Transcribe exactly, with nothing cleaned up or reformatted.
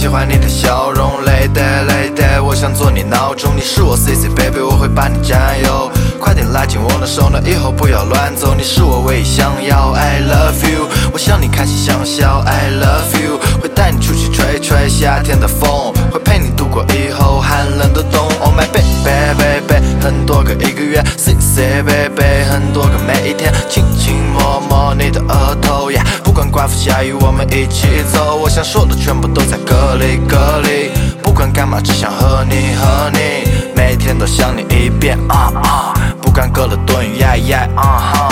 喜欢你的笑容 Lady Lady， 我想做你闹钟，你是我 C C baby， 我会把你占有，快点拉紧我的手，那以后不要乱走，你是我唯一想要 I love you， 我向你看齐相笑 I love you， 会带你出去吹吹夏天的风，会陪你度过以后寒冷的冬。 Oh my baby baby， 很多个一个月 C C baby， 很多个每一天，轻轻摸摸你的额头 yeah， 不管刮风下雨我们一起走，我想说的全部都在歌里歌里，不管干嘛只想和你和你，每天都想你一遍啊啊，不管隔了多远呀呀啊哈。